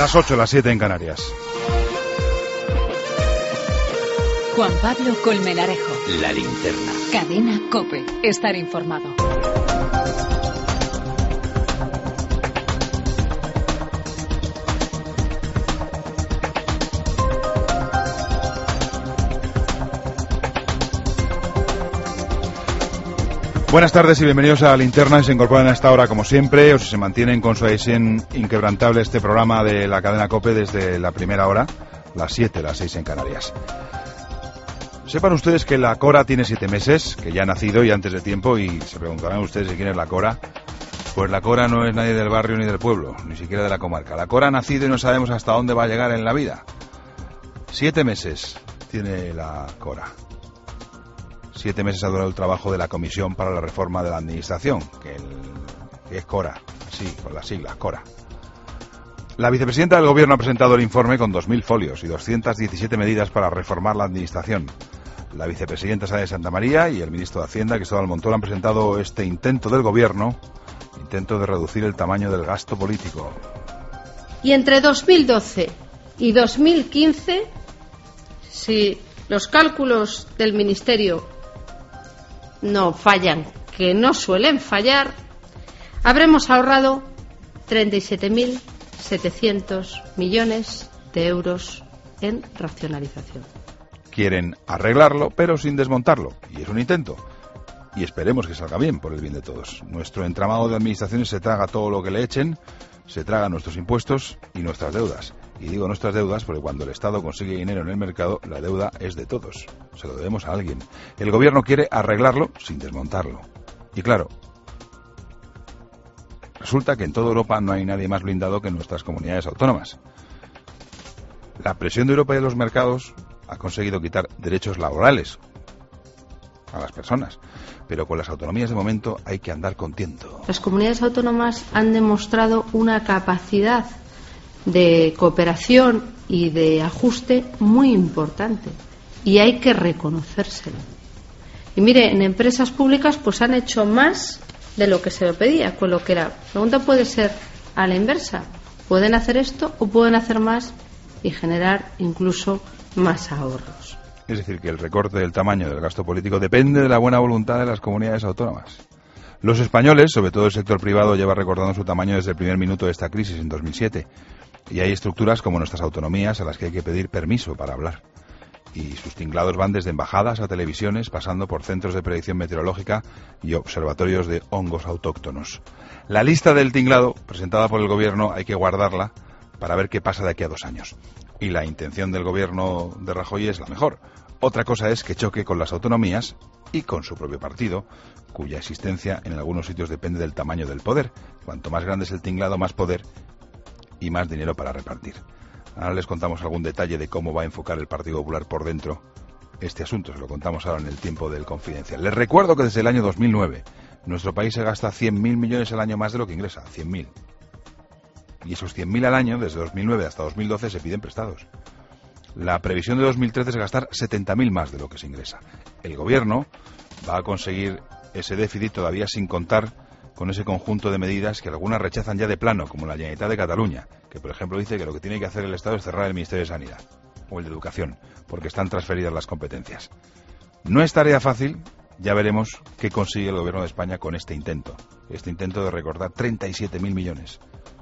Las 8, las 7 en Canarias. Juan Pablo Colmenarejo. La Linterna. Cadena COPE. Estar informado. Buenas tardes y bienvenidos a La Linterna. Se incorporan a esta hora, como siempre, o si se mantienen con su adhesión inquebrantable este programa de la cadena COPE desde la primera hora, las 7, las 6 en Canarias. Sepan ustedes que la Cora tiene 7 meses, que ya ha nacido y antes de tiempo, y se preguntarán ustedes de quién es la Cora. Pues la Cora no es nadie del barrio ni del pueblo, ni siquiera de la comarca. La Cora ha nacido y no sabemos hasta dónde va a llegar en la vida. 7 meses tiene la Cora. 7 meses ha durado el trabajo de la Comisión para la Reforma de la Administración, que es Cora, así, con las siglas, Cora. La vicepresidenta del Gobierno ha presentado el informe con 2.000 folios y 217 medidas para reformar la Administración. La vicepresidenta Sara de Santa María y el ministro de Hacienda, Cristóbal Montoro, han presentado este intento del Gobierno, intento de reducir el tamaño del gasto político. Y entre 2012 y 2015, si los cálculos del Ministerio no fallan, que no suelen fallar, habremos ahorrado 37.700 millones de euros en racionalización. Quieren arreglarlo, pero sin desmontarlo, y es un intento. Y esperemos que salga bien, por el bien de todos. Nuestro entramado de administraciones se traga todo lo que le echen, se traga nuestros impuestos y nuestras deudas. Y digo nuestras deudas porque cuando el Estado consigue dinero en el mercado, la deuda es de todos. Se lo debemos a alguien. El Gobierno quiere arreglarlo sin desmontarlo. Y claro, resulta que en toda Europa no hay nadie más blindado que nuestras comunidades autónomas. La presión de Europa y de los mercados ha conseguido quitar derechos laborales a las personas. Pero con las autonomías de momento hay que andar con tiento. Las comunidades autónomas han demostrado una capacidad de cooperación y de ajuste muy importante y hay que reconocérselo. Y mire, en empresas públicas pues han hecho más de lo que se lo pedía, con lo que era. La pregunta puede ser a la inversa: pueden hacer esto o pueden hacer más y generar incluso más ahorros. Es decir, que el recorte del tamaño del gasto político depende de la buena voluntad de las comunidades autónomas. Los españoles, sobre todo el sector privado, lleva recortando su tamaño desde el primer minuto de esta crisis en 2007. Y hay estructuras como nuestras autonomías a las que hay que pedir permiso para hablar. Y sus tinglados van desde embajadas a televisiones, pasando por centros de predicción meteorológica y observatorios de hongos autóctonos. La lista del tinglado, presentada por el Gobierno, hay que guardarla para ver qué pasa de aquí a 2 años. Y la intención del Gobierno de Rajoy es la mejor. Otra cosa es que choque con las autonomías y con su propio partido, cuya existencia en algunos sitios depende del tamaño del poder. Cuanto más grande es el tinglado, más poder y más dinero para repartir. Ahora les contamos algún detalle de cómo va a enfocar el Partido Popular por dentro este asunto. Se lo contamos ahora en el tiempo del Confidencial. Les recuerdo que desde el año 2009 nuestro país se gasta 100.000 millones al año más de lo que ingresa. 100.000. Y esos 100.000 al año, desde 2009 hasta 2012, se piden prestados. La previsión de 2013 es gastar 70.000 más de lo que se ingresa. El Gobierno va a conseguir ese déficit todavía sin contar con ese conjunto de medidas que algunas rechazan ya de plano, como la Generalitat de Cataluña, que por ejemplo dice que lo que tiene que hacer el Estado es cerrar el Ministerio de Sanidad o el de Educación, porque están transferidas las competencias. No es tarea fácil, ya veremos qué consigue el Gobierno de España con este intento de recortar 37.000 millones.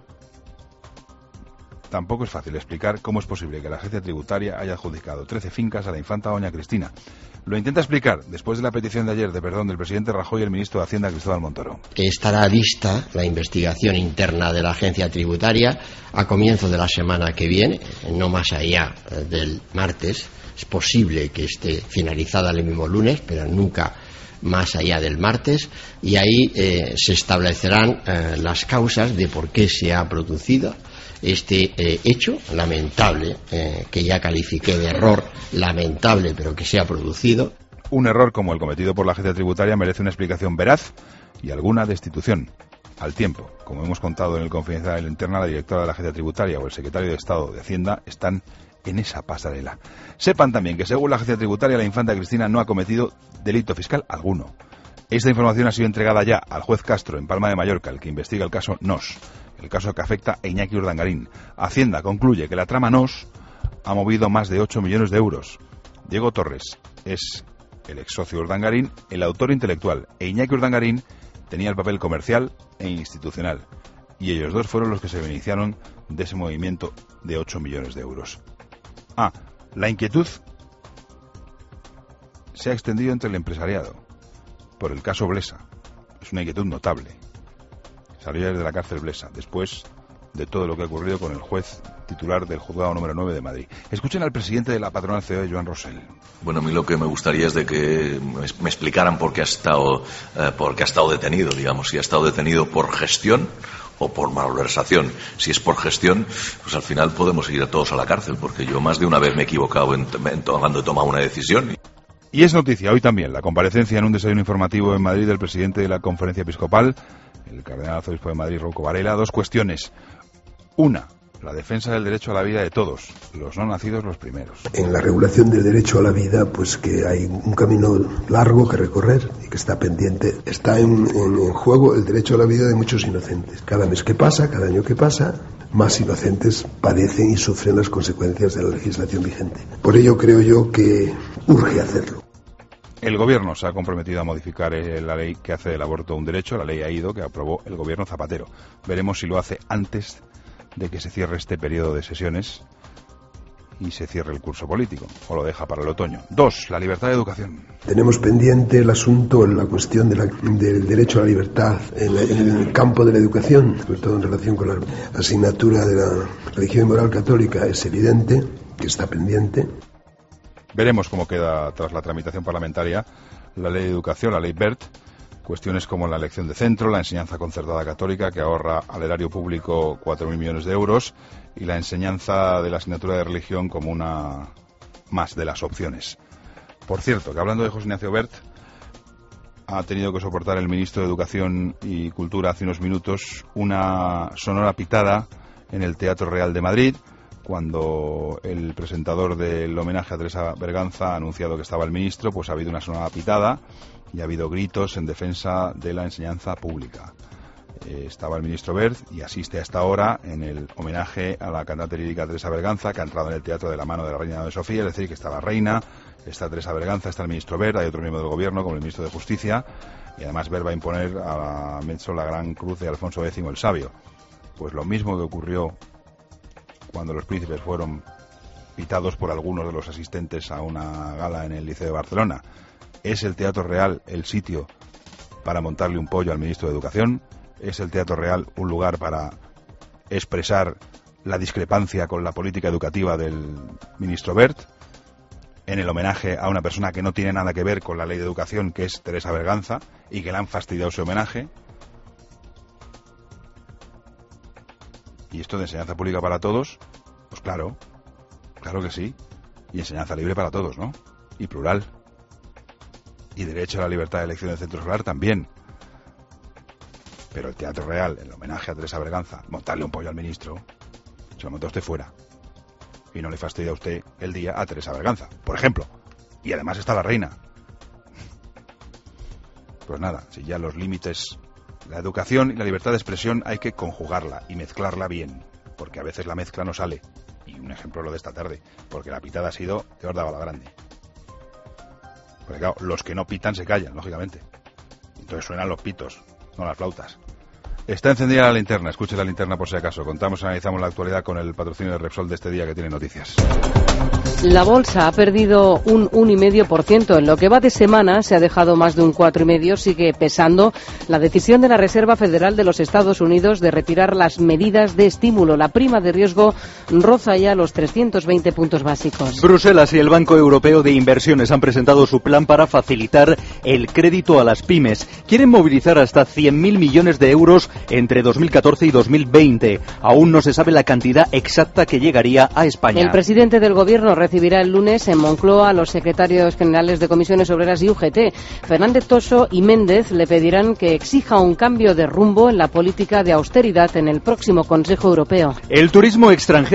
Tampoco es fácil explicar cómo es posible que la agencia tributaria haya adjudicado 13 fincas a la infanta doña Cristina. Lo intenta explicar después de la petición de ayer de perdón del presidente Rajoy y el ministro de Hacienda, Cristóbal Montoro. Estará lista la investigación interna de la agencia tributaria a comienzo de la semana que viene, no más allá del martes. Es posible que esté finalizada el mismo lunes, pero nunca más allá del martes, y ahí se establecerán las causas de por qué se ha producido este hecho lamentable, que ya califiqué de error lamentable, pero que se ha producido. Un error como el cometido por la agencia tributaria merece una explicación veraz y alguna destitución al tiempo. Como hemos contado en el Confidencial de la Linterna, la directora de la agencia tributaria o el secretario de Estado de Hacienda están en esa pasarela. Sepan también que según la agencia tributaria, la infanta Cristina no ha cometido delito fiscal alguno. Esta información ha sido entregada ya al juez Castro en Palma de Mallorca, el que investiga el caso NOS, el caso que afecta a Iñaki Urdangarín. Hacienda concluye que la trama NOS ha movido más de 8 millones de euros. Diego Torres es el ex socio de Urdangarín, el autor intelectual, e Iñaki Urdangarín tenía el papel comercial e institucional. Y ellos dos fueron los que se beneficiaron de ese movimiento de 8 millones de euros. La inquietud se ha extendido entre el empresariado por el caso Blesa. Es una inquietud notable. Salió ayer de la cárcel Blesa, después de todo lo que ha ocurrido con el juez titular del juzgado número 9 de Madrid. Escuchen al presidente de la patronal COE, Joan Rosell. Bueno, a mí lo que me gustaría es de que me explicaran por qué ha estado detenido, digamos, si ha estado detenido por gestión o por malversación. Si es por gestión, pues al final podemos ir a todos a la cárcel, porque yo más de una vez me he equivocado cuando he tomado una decisión. Y es noticia hoy también la comparecencia en un desayuno informativo en Madrid del presidente de la Conferencia Episcopal, el cardenal arzobispo de Madrid, Rouco Varela. 2 cuestiones. Una, la defensa del derecho a la vida de todos, los no nacidos los primeros. En la regulación del derecho a la vida, pues que hay un camino largo que recorrer y que está pendiente. Está en juego el derecho a la vida de muchos inocentes. Cada mes que pasa, cada año que pasa, más inocentes padecen y sufren las consecuencias de la legislación vigente. Por ello creo yo que urge hacerlo. El Gobierno se ha comprometido a modificar la ley que hace del aborto un derecho, la ley AIDO, que aprobó el Gobierno Zapatero. Veremos si lo hace antes de que se cierre este periodo de sesiones y se cierre el curso político, o lo deja para el otoño. 2, la libertad de educación. Tenemos pendiente el asunto, la cuestión del derecho a la libertad en el campo de la educación, sobre todo en relación con la asignatura de la religión y moral católica. Es evidente que está pendiente. Veremos cómo queda tras la tramitación parlamentaria la ley de educación, la ley BERT, cuestiones como la elección de centro, la enseñanza concertada católica, que ahorra al erario público 4.000 millones de euros, y la enseñanza de la asignatura de religión como una más de las opciones. Por cierto, que hablando de José Ignacio Wert, ha tenido que soportar el ministro de Educación y Cultura hace unos minutos una sonora pitada en el Teatro Real de Madrid, cuando el presentador del homenaje a Teresa Berganza ha anunciado que estaba el ministro. Pues ha habido una sonora pitada y ha habido gritos en defensa de la enseñanza pública. Estaba el ministro Wert y asiste a esta hora en el homenaje a la cantante lírica Teresa Berganza, que ha entrado en el teatro de la mano de la reina de Sofía, es decir, que está la reina, está Teresa Berganza, está el ministro Wert, hay otro miembro del gobierno como el ministro de Justicia, y además Wert va a imponer a la Metso la gran cruz de Alfonso X el Sabio. Pues lo mismo que ocurrió cuando los príncipes fueron pitados por algunos de los asistentes a una gala en el Liceo de Barcelona. ¿Es el Teatro Real el sitio para montarle un pollo al ministro de Educación? ¿Es el Teatro Real un lugar para expresar la discrepancia con la política educativa del ministro Wert en el homenaje a una persona que no tiene nada que ver con la ley de educación, que es Teresa Berganza, y que le han fastidiado su homenaje? ¿Y esto de enseñanza pública para todos? Pues claro que sí. Y enseñanza libre para todos, ¿no? Y plural. Y derecho a la libertad de elección del centro escolar también. Pero el Teatro Real, el homenaje a Teresa Berganza, montarle un pollo al ministro, se lo monta usted fuera. Y no le fastidia a usted el día a Teresa Berganza, por ejemplo. Y además está la reina. Pues nada, si ya los límites... La educación y la libertad de expresión hay que conjugarla y mezclarla bien, porque a veces la mezcla no sale. Y un ejemplo lo de esta tarde, porque la pitada ha sido de Horda Balagrande. Porque claro, los que no pitan se callan, lógicamente. Entonces suenan los pitos, no las flautas. Está encendida la linterna, escuche la linterna por si acaso. Contamos, analizamos la actualidad con el patrocinio de Repsol de este día, que tiene noticias. La bolsa ha perdido un 1,5%. En lo que va de semana se ha dejado más de un 4,5%. Sigue pesando la decisión de la Reserva Federal de los Estados Unidos de retirar las medidas de estímulo. La prima de riesgo roza ya los 320 puntos básicos. Bruselas y el Banco Europeo de Inversiones han presentado su plan para facilitar el crédito a las pymes. Quieren movilizar hasta 100.000 millones de euros entre 2014 y 2020. Aún no se sabe la cantidad exacta que llegaría a España. El presidente del Gobierno recibirá el lunes en Moncloa a los secretarios generales de Comisiones Obreras y UGT. Fernández Toso y Méndez le pedirán que exija un cambio de rumbo en la política de austeridad en el próximo Consejo Europeo. El turismo extranjero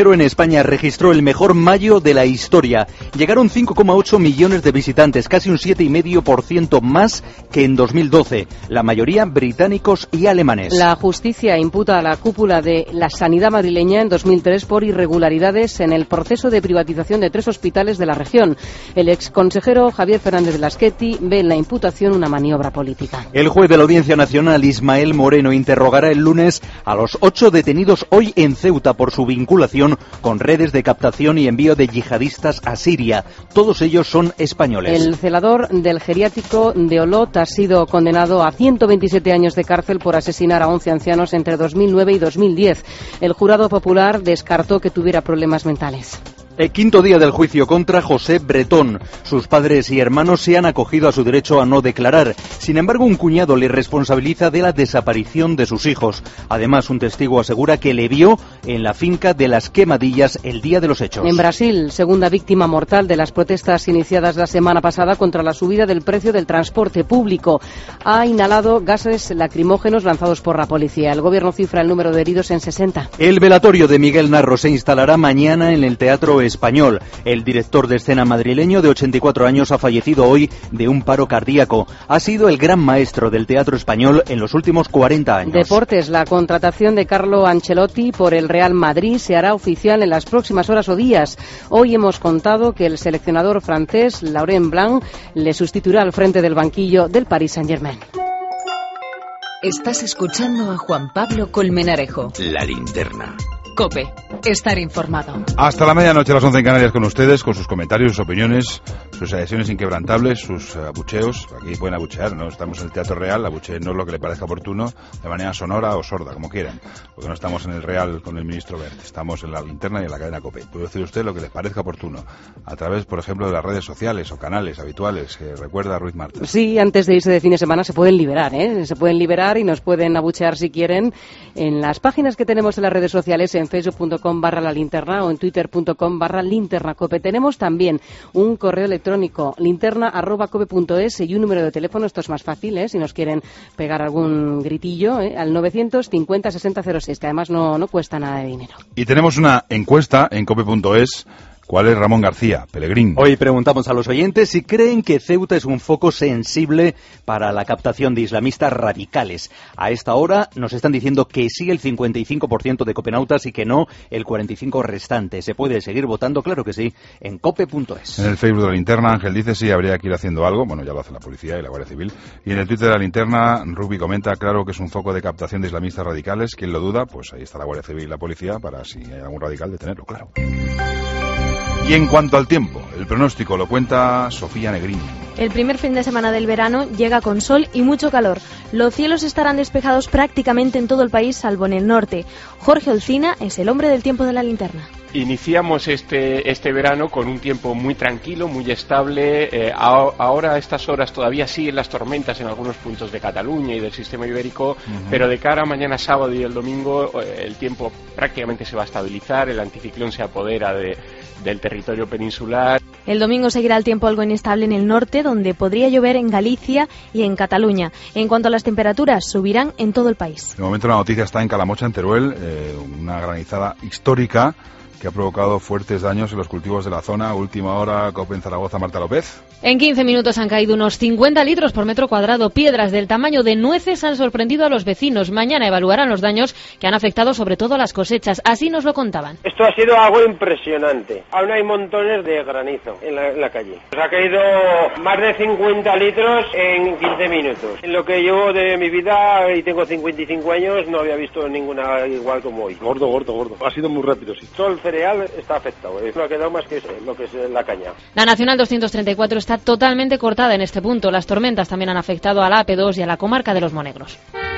extranjero en España registró el mejor mayo de la historia. Llegaron 5,8 millones de visitantes, casi un 7,5% más que en 2012. La mayoría británicos y alemanes. La justicia imputa a la cúpula de la sanidad madrileña en 2003 por irregularidades en el proceso de privatización de 3 hospitales de la región. El exconsejero Javier Fernández Lasqueti ve en la imputación una maniobra política. El juez de la Audiencia Nacional, Ismael Moreno, interrogará el lunes a los 8 detenidos hoy en Ceuta por su vinculación con redes de captación y envío de yihadistas a Siria. Todos ellos son españoles. El celador del geriátrico de Olot ha sido condenado a 127 años de cárcel por asesinar a 11 ancianos entre 2009 y 2010. El jurado popular descartó que tuviera problemas mentales. El quinto día del juicio contra José Bretón. Sus padres y hermanos se han acogido a su derecho a no declarar. Sin embargo, un cuñado le responsabiliza de la desaparición de sus hijos. Además, un testigo asegura que le vio en la finca de Las Quemadillas el día de los hechos. En Brasil, segunda víctima mortal de las protestas iniciadas la semana pasada contra la subida del precio del transporte público. Ha inhalado gases lacrimógenos lanzados por la policía. El gobierno cifra el número de heridos en 60. El velatorio de Miguel Narro se instalará mañana en el Teatro Español. El director de escena madrileño de 84 años ha fallecido hoy de un paro cardíaco. Ha sido el gran maestro del teatro español en los últimos 40 años. Deportes. La contratación de Carlo Ancelotti por el Real Madrid se hará oficial en las próximas horas o días. Hoy hemos contado que el seleccionador francés, Laurent Blanc, le sustituirá al frente del banquillo del Paris Saint-Germain. Estás escuchando a Juan Pablo Colmenarejo. La linterna. COPE. Estar informado. Hasta la medianoche, a las 11 en Canarias, con ustedes, con sus comentarios, sus opiniones, sus adhesiones inquebrantables, sus abucheos. Aquí pueden abuchear, ¿no? Estamos en el Teatro Real, abucheenos lo que le parezca oportuno, de manera sonora o sorda, como quieran. Porque no estamos en el Real con el ministro Wert, estamos en la linterna y en la cadena COPE. Puede decir usted lo que le parezca oportuno, a través, por ejemplo, de las redes sociales o canales habituales, que recuerda Ruiz Marta. Sí, antes de irse de fin de semana se pueden liberar, ¿eh? Se pueden liberar y nos pueden abuchear si quieren en las páginas que tenemos en las redes sociales, en facebook.com/lalinterna o en twitter.com/linternacope. Tenemos también un correo electrónico, linterna@cope.es, y un número de teléfono. Esto es más fácil, si nos quieren pegar algún gritillo, al 950 6006, que además no cuesta nada de dinero. Y tenemos una encuesta en cope.es. ¿Cuál es Ramón García, Pelegrín? Hoy preguntamos a los oyentes si creen que Ceuta es un foco sensible para la captación de islamistas radicales. A esta hora nos están diciendo que sí el 55% de copenautas y que no el 45% restante. Se puede seguir votando, claro que sí, en cope.es. En el Facebook de la linterna, Ángel dice sí, habría que ir haciendo algo. Bueno, ya lo hace la policía y la Guardia Civil. Y en el Twitter de la linterna, Rubi comenta, claro que es un foco de captación de islamistas radicales. ¿Quién lo duda? Pues ahí está la Guardia Civil y la policía para, si hay algún radical, detenerlo, claro. Y en cuanto al tiempo, el pronóstico lo cuenta Sofía Negrini. El primer fin de semana del verano llega con sol y mucho calor. Los cielos estarán despejados prácticamente en todo el país, salvo en el norte. Jorge Olcina es el hombre del tiempo de la linterna. Iniciamos este verano con un tiempo muy tranquilo, muy estable. Ahora a estas horas todavía siguen las tormentas en algunos puntos de Cataluña y del sistema ibérico, pero de cara a mañana sábado y el domingo el tiempo prácticamente se va a estabilizar, el anticiclón se apodera del territorio peninsular. El domingo seguirá el tiempo algo inestable en el norte, donde podría llover en Galicia y en Cataluña. En cuanto a las temperaturas, subirán en todo el país. De momento la noticia está en Calamocha, en Teruel, una granizada histórica que ha provocado fuertes daños en los cultivos de la zona. Última hora, COPE en Zaragoza, Marta López. En 15 minutos han caído unos 50 litros por metro cuadrado. Piedras del tamaño de nueces han sorprendido a los vecinos. Mañana evaluarán los daños que han afectado sobre todo a las cosechas. Así nos lo contaban. Esto ha sido algo impresionante. Aún hay montones de granizo en la calle. Nos ha caído más de 50 litros en 15 minutos. En lo que llevo de mi vida, y tengo 55 años, no había visto ninguna igual como hoy. Gordo. Ha sido muy rápido, sí. Todo el cereal está afectado. No ha quedado más que lo que es la caña. La Nacional 234 está totalmente cortada en este punto. Las tormentas también han afectado a la AP2 y a la comarca de Los Monegros.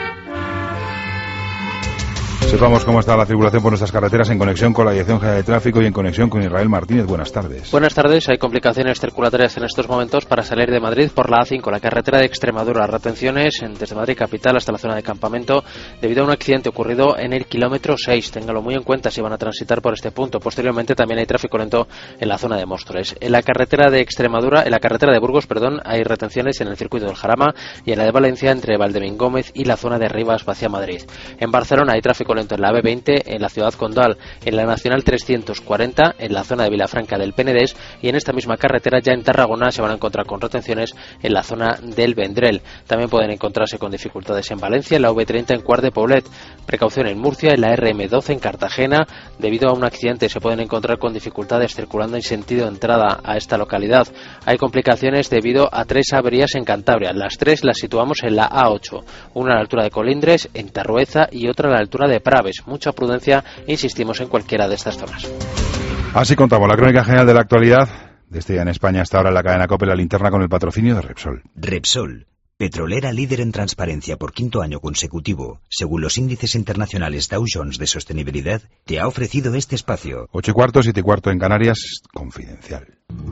Sepamos cómo está la circulación por nuestras carreteras en conexión con la Dirección General de Tráfico y en conexión con Israel Martínez. Buenas tardes. Buenas tardes. Hay complicaciones circulatorias en estos momentos para salir de Madrid por la A5, la carretera de Extremadura. Retenciones desde Madrid capital hasta la zona de Campamento debido a un accidente ocurrido en el kilómetro 6. Téngalo muy en cuenta si van a transitar por este punto. Posteriormente también hay tráfico lento en la zona de Móstoles. En la carretera de Extremadura, en la carretera de Burgos, hay retenciones en el circuito del Jarama y en la de Valencia entre Valdemín Gómez y la zona de Rivas hacia Madrid. En Barcelona hay tráfico lento en la B20 en la ciudad condal, en la Nacional 340 en la zona de Vilafranca del Penedès, y en esta misma carretera ya en Tarragona se van a encontrar con retenciones en la zona del Vendrell. También pueden encontrarse con dificultades en Valencia, en la V30 en Quart de Poblet. Precaución en Murcia, en la RM12 en Cartagena. Debido a un accidente se pueden encontrar con dificultades circulando en sentido de entrada a esta localidad. Hay complicaciones debido a 3 averías en Cantabria. Las 3 las situamos en la A8, una a la altura de Colindres, en Tarrueza, y otra a la altura de Praves. Mucha prudencia, insistimos, en cualquiera de estas zonas. Así contamos la crónica general de la actualidad de este día en España. Hasta ahora en la cadena COPE, la linterna, con el patrocinio de Repsol. Repsol, petrolera líder en transparencia por 5º año consecutivo, según los índices internacionales Dow Jones de sostenibilidad, te ha ofrecido este espacio. 8:15, 7:15 en Canarias, confidencial.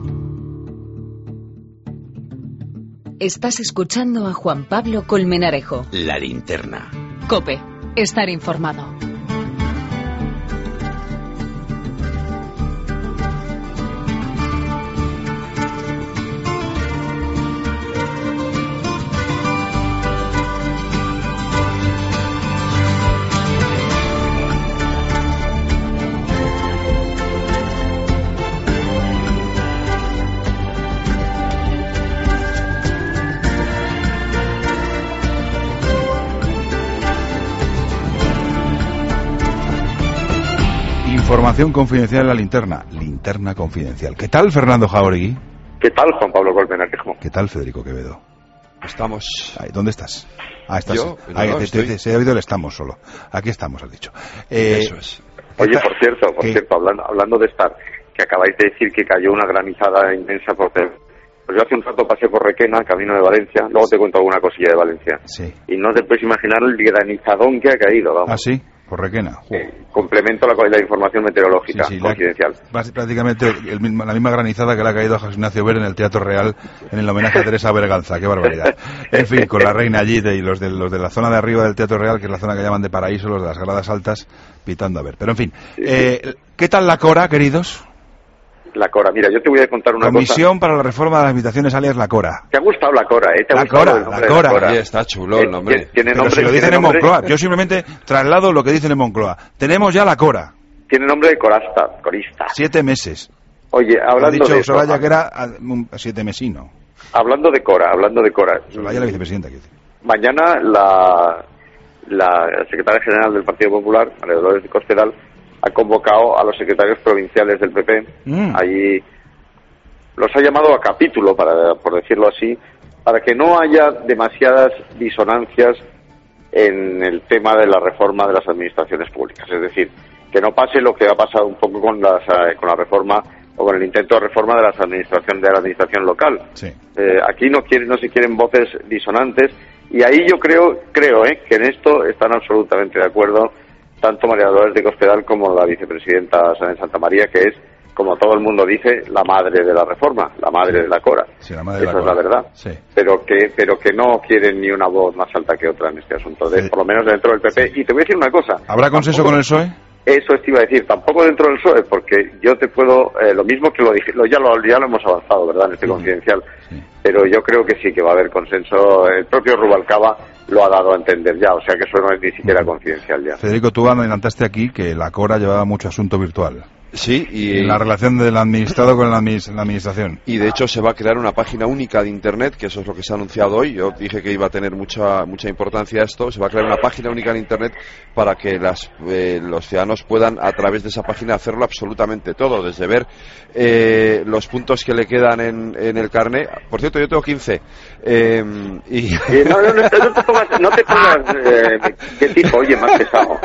Estás escuchando a Juan Pablo Colmenarejo. La linterna. COPE, estar informado. Información confidencial en la linterna. Linterna confidencial. ¿Qué tal, Fernando Jauregui? ¿Qué tal, Juan Pablo Colmenarejo? ¿Qué tal, Federico Quevedo? Estamos... Ahí, ¿dónde estás? Ah, estás... Yo, no, se ha oído el estamos solo. Aquí estamos, has dicho. Eso es. Oye, por cierto, hablando de estar, que acabáis de decir que cayó una granizada inmensa por... Pues yo hace un rato pasé por Requena, camino de Valencia, luego te cuento alguna cosilla de Valencia. Sí. Y no te puedes imaginar el granizadón que ha caído, vamos. ¿Ah, sí? Por Requena. Complemento la información meteorológica confidencial. Prácticamente la misma granizada que le ha caído a José Ignacio Ver en el Teatro Real en el homenaje a Teresa Berganza. ¡Qué barbaridad! En fin, con la reina allí y los de la zona de arriba del Teatro Real, que es la zona que llaman de paraíso, los de las gradas altas, pitando a ver. Pero en fin, ¿qué tal la Cora, queridos? La Cora, mira, yo te voy a contar una Comisión para la reforma de las habitaciones, alias la Cora. ¿Te ha gustado la Cora, eh? La Cora. Sí, está chulo el nombre. ¿Tiene nombre? Pero si lo dicen en Moncloa, yo simplemente traslado lo que dicen en Moncloa. Tenemos ya la Cora. Tiene nombre de corista. 7 meses. Oye, hablando de eso... Soraya que era 7 mesino. Hablando de Cora. Soraya, la vicepresidenta. Mañana la secretaria general del Partido Popular, María Dolores de Cospedal, ha convocado a los secretarios provinciales del PP. Allí los ha llamado a capítulo, por decirlo así, para que no haya demasiadas disonancias en el tema de la reforma de las administraciones públicas. Es decir, que no pase lo que ha pasado un poco con la reforma o con el intento de reforma de la administración local. Sí. Aquí no se quieren voces disonantes, y ahí yo creo que en esto están absolutamente de acuerdo tanto María Dolores de Cospedal como la vicepresidenta Santa María, que es, como todo el mundo dice, la madre de la reforma, la madre de la Cora. Sí, la madre de Esa la Cora. Es la verdad. Sí. Pero que no quieren ni una voz más alta que otra en este asunto, por lo menos dentro del PP. Sí. Y te voy a decir una cosa. ¿Habrá consenso con el PSOE? Eso te iba a decir, tampoco dentro del PSOE, porque yo te puedo, lo mismo que lo dije, ya lo hemos avanzado, ¿verdad?, en este confidencial, pero yo creo que sí que va a haber consenso. El propio Rubalcaba lo ha dado a entender ya, o sea que eso no es ni siquiera confidencial ya. Federico, tú adelantaste aquí que la Cora llevaba mucho asunto virtual. Sí, y en la relación del administrado con la administración. Y de hecho se va a crear una página única de Internet, que eso es lo que se ha anunciado hoy. Yo dije que iba a tener mucha importancia esto. Se va a crear una página única de Internet para que los ciudadanos puedan, a través de esa página, hacerlo absolutamente todo, desde ver los puntos que le quedan en el carné. Por cierto, yo tengo 15. No te pongas de tipo, oye, más pesado.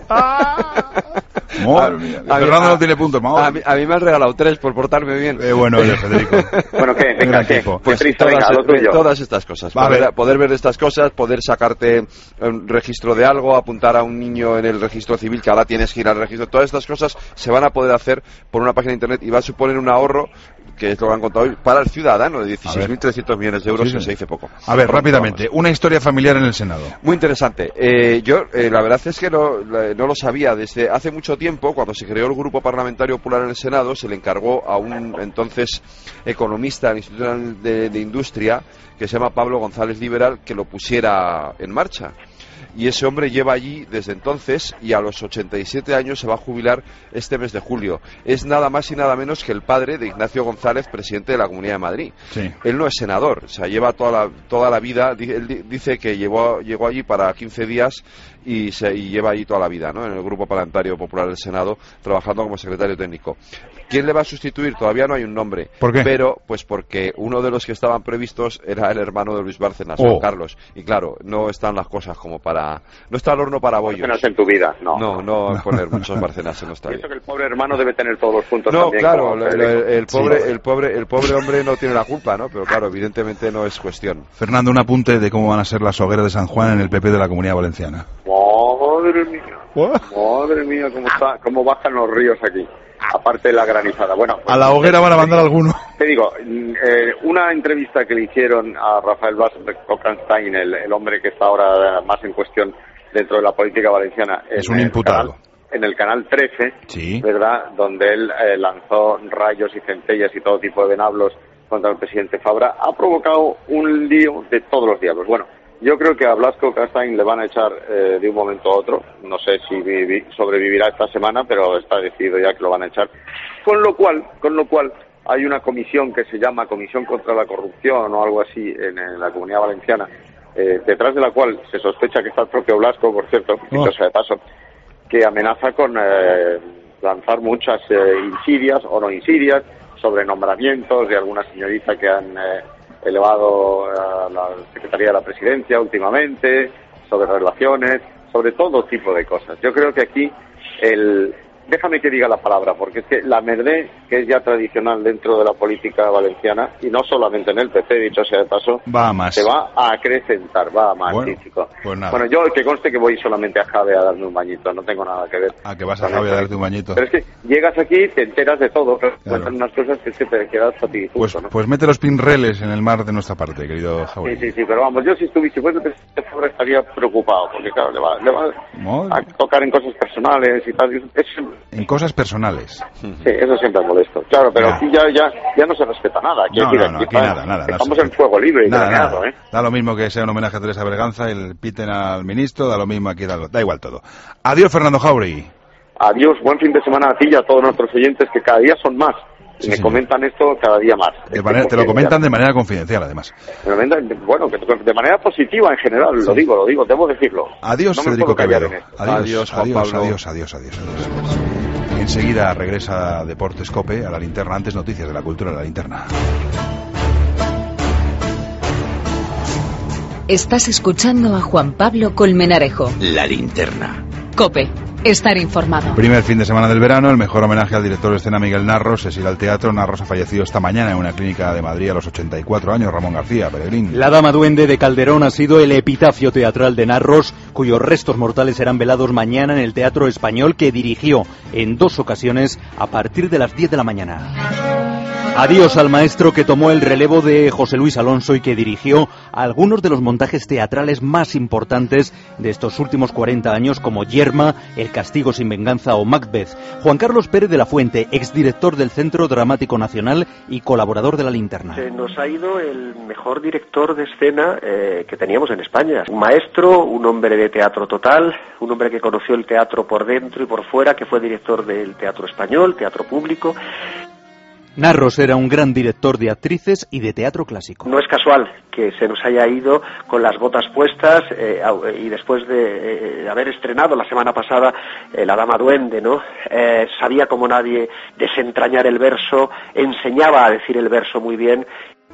Madre mía. Fernando no tiene puntos, a mí me han regalado 3 por portarme bien. Bueno, Federico. Bueno, ¿qué? Venga, ¿qué? Pues todas estas cosas. Poder ver estas cosas, poder sacarte un registro de algo, apuntar a un niño en el registro civil, que ahora tienes que ir al registro. Todas estas cosas se van a poder hacer por una página de Internet y va a suponer un ahorro, que es lo que han contado hoy, para el ciudadano, de 16.300 millones de euros, que se dice poco. A ver, rápidamente, una historia familiar en el Senado. Muy interesante. Yo, la verdad es que no lo sabía. Desde hace mucho tiempo, cuando se creó el Grupo Parlamentario Popular en el Senado, se le encargó a un entonces economista del Instituto de Industria, que se llama Pablo González Liberal, que lo pusiera en marcha. y ese hombre lleva allí desde entonces y a los 87 años se va a jubilar este mes de julio. Es nada más y nada menos que el padre de Ignacio González, presidente de la Comunidad de Madrid. Sí. Él no es senador, o sea, lleva toda la vida, él dice que llegó allí para 15 días y lleva allí toda la vida, ¿no? En el Grupo Parlamentario Popular del Senado, trabajando como secretario técnico. ¿Quién le va a sustituir? Todavía no hay un nombre. ¿Por qué? Pero, pues porque uno de los que estaban previstos era el hermano de Luis Bárcenas, Juan Carlos. Y claro, no están las cosas como para... No está el horno para bollos. Bárcenas en tu vida, no. No poner muchos Bárcenas no está bien. Pienso que el pobre hermano debe tener todos los puntos no, también. Claro, el pobre hombre no tiene la culpa, ¿no? Pero claro, evidentemente no es cuestión. Fernando, un apunte de cómo van a ser las hogueras de San Juan en el PP de la Comunidad Valenciana. Madre mía, cómo bajan los ríos aquí. Aparte de la granizada. Bueno, pues, a la hoguera van a mandar alguno. Te digo, una entrevista que le hicieron a Rafael Bockenstein, el hombre que está ahora más en cuestión dentro de la política valenciana. Es un imputado. En el canal 13, sí. ¿Verdad? Donde él lanzó rayos y centellas y todo tipo de venablos contra el presidente Fabra, ha provocado un lío de todos los diablos. Bueno, yo creo que a Blasco Castain le van a echar de un momento a otro. No sé si sobrevivirá esta semana, pero está decidido ya que lo van a echar. Con lo cual hay una comisión que se llama Comisión contra la Corrupción o algo así en la Comunidad Valenciana, detrás de la cual se sospecha que está el propio Blasco, por cierto, dicho sea de paso, que amenaza con lanzar muchas insidias o no insidias sobre nombramientos de alguna señorita que han elevado a la Secretaría de la Presidencia últimamente, sobre relaciones, sobre todo tipo de cosas. Yo creo que aquí déjame que diga la palabra, porque es que la merdé, que es ya tradicional dentro de la política valenciana, y no solamente en el PP, dicho sea de paso, va a más. Se va a acrecentar, va a más, bueno, sí, chico. Pues nada. Bueno, yo que conste que voy solamente a Jave a darme un bañito, no tengo nada que ver. ¿A que vas a Jave a darte un bañito? Pero es que llegas aquí, te enteras de todo, pero cuentan unas cosas que te quedas patidifuso, ¿no? Pues mete los pinreles en el mar de nuestra parte, querido Javi. Sí, pero vamos, yo si fuese presidente estaría preocupado, porque claro, le va a tocar en cosas personales y tal. En cosas personales. Sí, eso siempre es molesto. Claro, pero aquí ya no se respeta nada. Aquí nada. Estamos en fuego libre y graneado, ¿eh? Da lo mismo que sea un homenaje a Teresa Berganza, el piten al ministro, da lo mismo aquí, da igual todo. Adiós, Fernando Jauregui. Adiós, buen fin de semana a ti y a todos nuestros oyentes, que cada día son más. Y me comentan esto cada día más. Te lo comentan de manera confidencial, además. Bueno, de manera positiva en general, lo digo, debo decirlo. Adiós, no Federico Quevedo. Adiós, Juan Pablo. Adiós. Enseguida regresa Deportes COPE a la linterna. Antes, noticias de la cultura de la linterna. Estás escuchando a Juan Pablo Colmenarejo. La linterna. COPE. Estar informado. Primer fin de semana del verano, el mejor homenaje al director de escena Miguel Narros es ir al teatro. Narros ha fallecido esta mañana en una clínica de Madrid a los 84 años. Ramón García, Peregrín. La Dama Duende de Calderón ha sido el epitafio teatral de Narros, cuyos restos mortales serán velados mañana en el Teatro Español, que dirigió en 2 ocasiones a partir de las 10 de la mañana. Adiós al maestro que tomó el relevo de José Luis Alonso y que dirigió algunos de los montajes teatrales más importantes de estos últimos 40 años, como Yerma, El castigo sin venganza o Macbeth. Juan Carlos Pérez de la Fuente, exdirector del Centro Dramático Nacional y colaborador de La Linterna. Se nos ha ido el mejor director de escena que teníamos en España. Un maestro, un hombre de teatro total, un hombre que conoció el teatro por dentro y por fuera, que fue director del Teatro Español, Teatro Público. Narros era un gran director de actrices y de teatro clásico. No es casual que se nos haya ido con las botas puestas y después de haber estrenado la semana pasada La Dama Duende, ¿no? Sabía como nadie desentrañar el verso, enseñaba a decir el verso muy bien.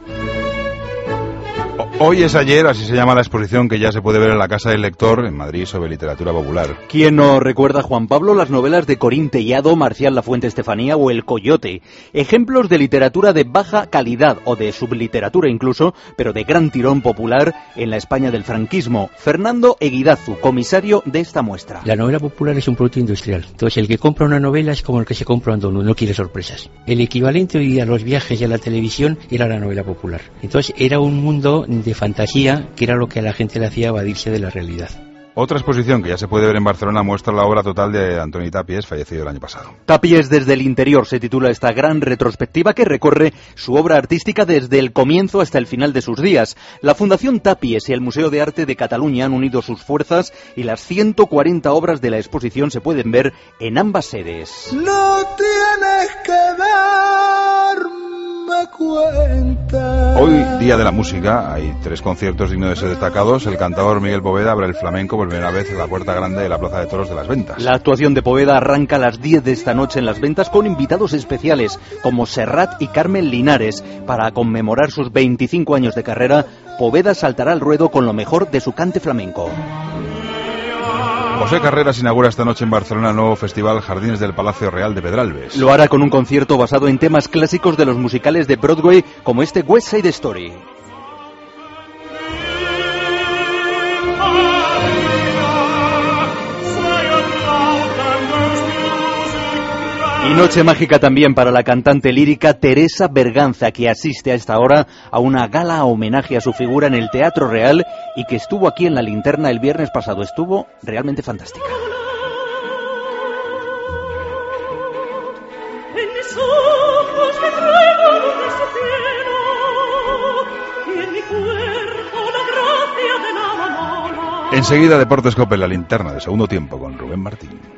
Hoy es ayer, así se llama la exposición que ya se puede ver en la Casa del Lector en Madrid sobre literatura popular. ¿Quién no recuerda, Juan Pablo, las novelas de Corín Tellado, Marcial Lafuente Estefanía o El Coyote? Ejemplos de literatura de baja calidad o de subliteratura incluso, pero de gran tirón popular en la España del franquismo. Fernando Eguidazu, comisario de esta muestra. La novela popular es un producto industrial. Entonces el que compra una novela es como el que se compra un donut, no quiere sorpresas. El equivalente hoy día a los viajes y a la televisión era la novela popular. Entonces era un mundo de fantasía, que era lo que a la gente le hacía evadirse de la realidad. Otra exposición que ya se puede ver en Barcelona muestra la obra total de Antoni Tàpies, fallecido el año pasado. Tàpies desde el interior se titula esta gran retrospectiva que recorre su obra artística desde el comienzo hasta el final de sus días. La Fundación Tàpies y el Museo de Arte de Cataluña han unido sus fuerzas y las 140 obras de la exposición se pueden ver en ambas sedes. No tienes que darme cuenta. Hoy, Día de la Música, hay 3 conciertos dignos de ser destacados. El cantador Miguel Poveda abre el flamenco por primera vez en la Puerta Grande de la Plaza de Toros de Las Ventas. La actuación de Poveda arranca a las 10 de esta noche en Las Ventas con invitados especiales como Serrat y Carmen Linares. Para conmemorar sus 25 años de carrera, Poveda saltará al ruedo con lo mejor de su cante flamenco. José Carreras inaugura esta noche en Barcelona el nuevo festival Jardines del Palacio Real de Pedralbes. Lo hará con un concierto basado en temas clásicos de los musicales de Broadway, como este West Side Story. Y noche mágica también para la cantante lírica Teresa Berganza, que asiste a esta hora a una gala homenaje a su figura en el Teatro Real y que estuvo aquí en La Linterna el viernes pasado. Estuvo realmente fantástica. Enseguida Deportes Cope, La Linterna de segundo tiempo con Rubén Martín.